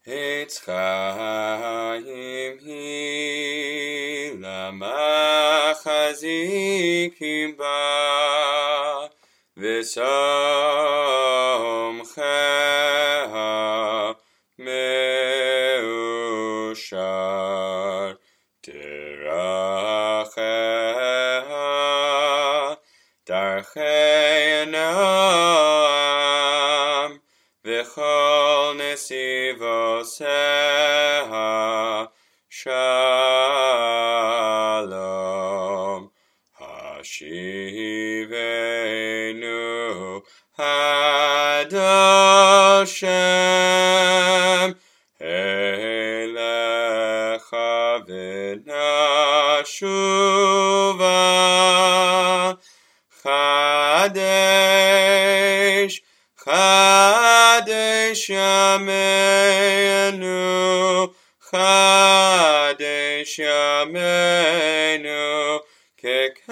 Eitz Chaim hi lamachazikim ba v'samcheha meushar teracheha darchei noam v'chol nesivoseha shalom hashivenu hadoshem elecha v'nashuva Chadesh Yameinu Chadesh Yameinu